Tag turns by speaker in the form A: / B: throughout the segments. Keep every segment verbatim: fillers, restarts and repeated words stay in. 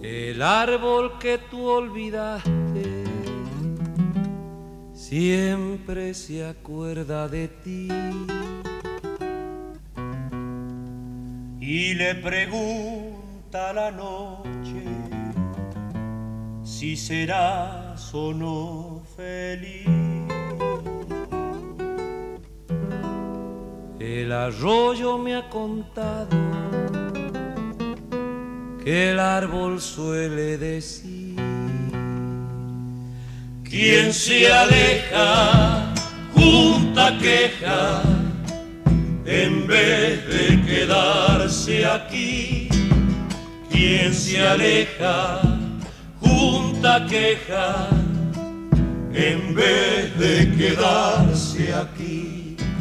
A: El árbol que tú olvidaste siempre se acuerda de ti.
B: Y le pregunta a la noche si serás o no feliz.
A: El arroyo me ha contado que el árbol suele decir:
B: quien se aleja junta queja en vez de quedarse aquí. Quien se aleja junta queja en vez de quedarse aquí.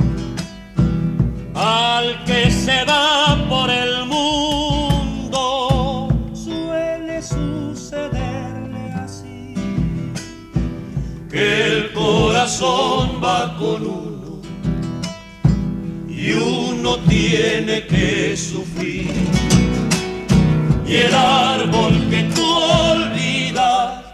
B: Al que se va por el mundo suele sucederle así, que el corazón va con uno y uno tiene que sufrir. Y el árbol que tú olvidas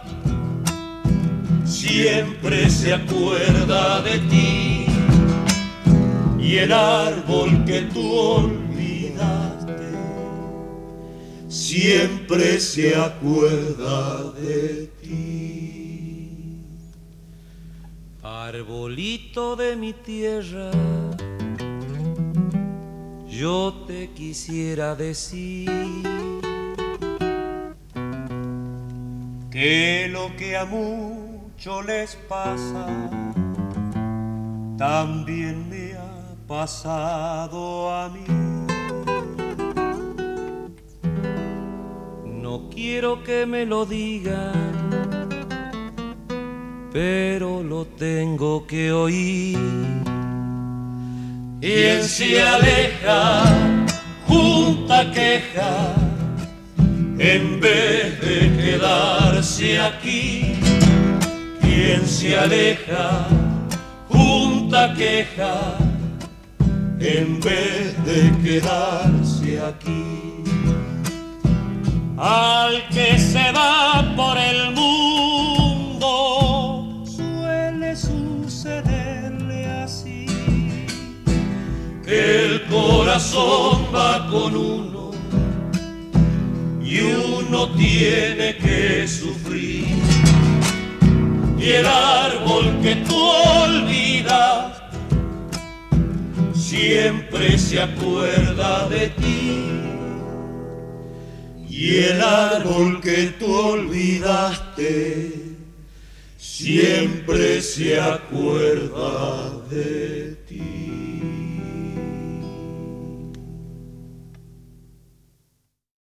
B: siempre se acuerda de ti. Y el árbol que tú olvidaste siempre se acuerda de ti.
A: Arbolito de mi tierra, yo te quisiera decir
B: que lo que a muchos les pasa también me ha pasado a mí.
A: No quiero que me lo digan, pero lo tengo que oír.
B: Quien se aleja junta queja en vez de quedarse aquí. Quien se aleja junta queja en vez de quedarse aquí. Al que se va por el mundo suele sucederle así, que el corazón va con uno y uno tiene que sufrir. Y el árbol que tú olvidas siempre se acuerda de ti. Y el árbol que tú olvidaste siempre se acuerda de ti.